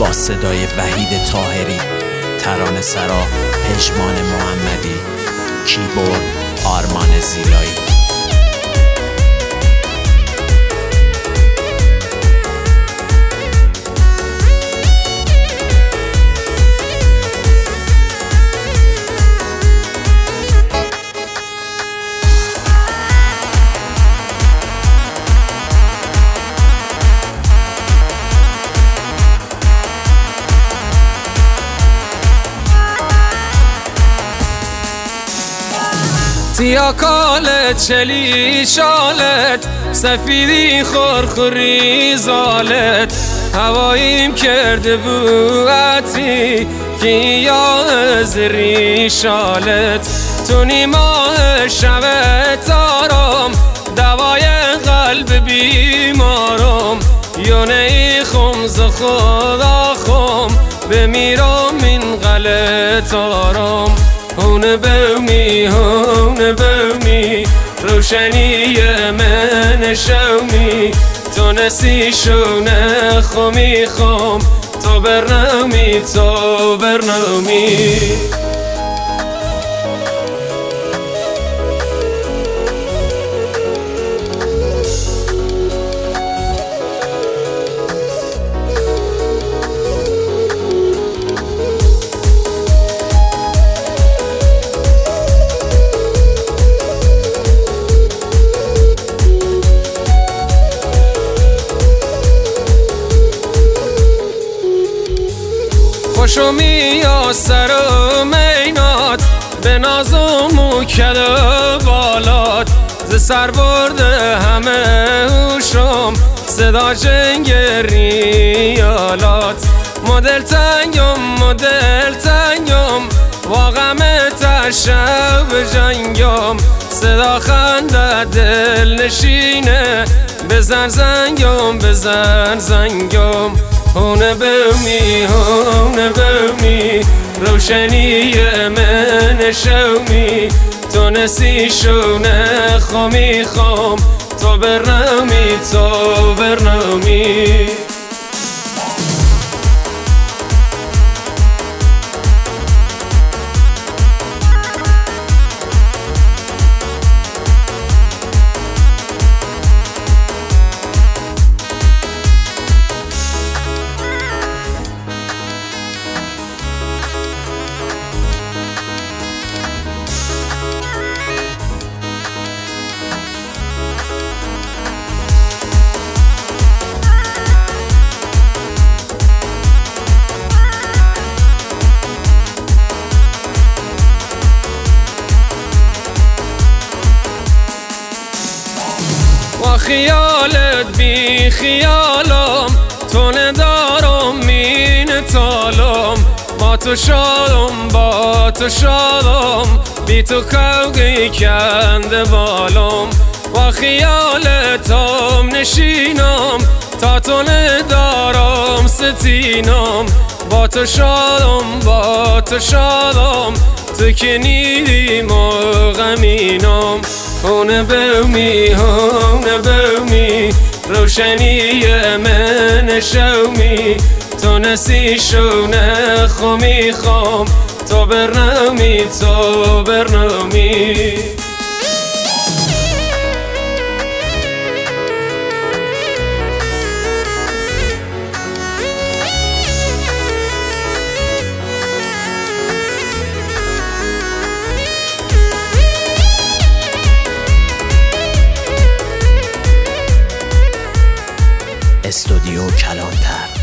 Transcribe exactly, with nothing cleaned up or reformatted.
با صدای وحید طاهری، ترانه سرا پژمان محمدی، کیبورد آرمان زیلایی. سیاه کالت چلی شالت، سفیدی خورخوری زالت، هواییم کرده بوعتی که یا زری شالت. تو نیماه شبت آرام، دوای قلب بیمارم، یونه ای خمز خدا خم، بمیرم این غلط آرام. هونه بومی هونه بومی، روشنی من شومی، تو نسی شونه خومی خوم، تو برنامی تو برنامی. خوشمی یا سر و مینات، به ناز و موکد و بالات، ز سر برده همه هوشم، صدا جنگ ریالات. مدل تنگم مدل تنگم، واقعا تشب جنگم، صدا خنده دل نشینه، بزن زنگم بزن زنگم. هونه بومی هونه بومی، روشنی من شومی، تو نسی شونه خومی خوم، تو برنامی تو برنامی. با خیالت بی خیالم، تو ندارم مین تالم، با تو شادم با تو شادم، بی تو کوگی کنده بالم. با خیالت هم نشینم، تا تو ندارم ستینم، با تو شادم با تو شادم، تو که نیدیم و غمینم. هونه بومی هونه بومی، روشنی من شومی، تو نسی شونه خومی خوم، تو برنامی تو برنامی. استودیو کلانتر.